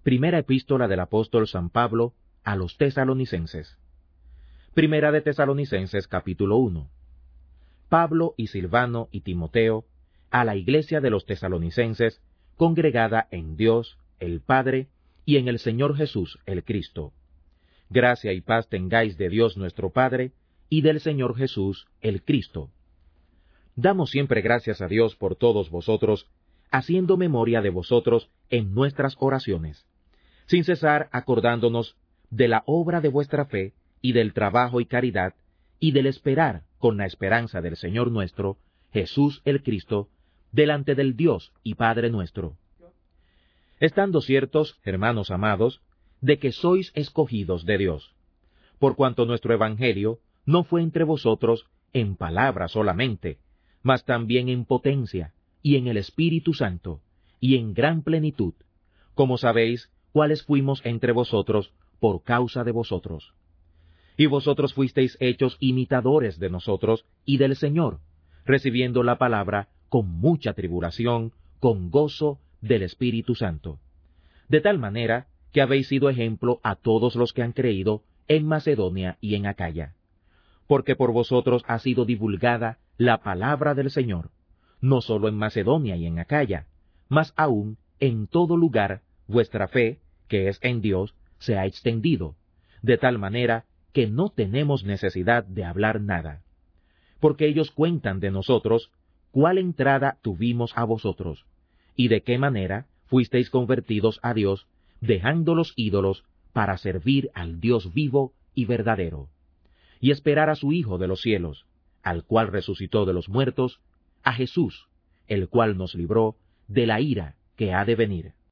Primera epístola del apóstol San Pablo a los Tesalonicenses. Primera de Tesalonicenses capítulo 1. Pablo y Silvano y Timoteo, a la iglesia de los Tesalonicenses, congregada en Dios, el Padre, y en el Señor Jesús, el Cristo. Gracia y paz tengáis de Dios nuestro Padre, y del Señor Jesús, el Cristo. Damos siempre gracias a Dios por todos vosotros, haciendo memoria de vosotros en nuestras oraciones, sin cesar acordándonos de la obra de vuestra fe, y del trabajo y caridad, y del esperar con la esperanza del Señor nuestro, Jesús el Cristo, delante del Dios y Padre nuestro. Estando ciertos, hermanos amados, de que sois escogidos de Dios, por cuanto nuestro Evangelio no fue entre vosotros en palabra solamente, mas también en potencia, y en el Espíritu Santo, y en gran plenitud, como sabéis cuáles fuimos entre vosotros por causa de vosotros. Y vosotros fuisteis hechos imitadores de nosotros y del Señor, recibiendo la palabra con mucha tribulación, con gozo del Espíritu Santo, de tal manera que habéis sido ejemplo a todos los que han creído en Macedonia y en Acaya. Porque por vosotros ha sido divulgada la palabra del Señor, no solo en Macedonia y en Acaya, mas aún en todo lugar vuestra fe, que es en Dios, se ha extendido, de tal manera que no tenemos necesidad de hablar nada. Porque ellos cuentan de nosotros cuál entrada tuvimos a vosotros, y de qué manera fuisteis convertidos a Dios, dejando los ídolos para servir al Dios vivo y verdadero, y esperar a su Hijo de los cielos, al cual resucitó de los muertos, a Jesús, el cual nos libró de la ira que ha de venir.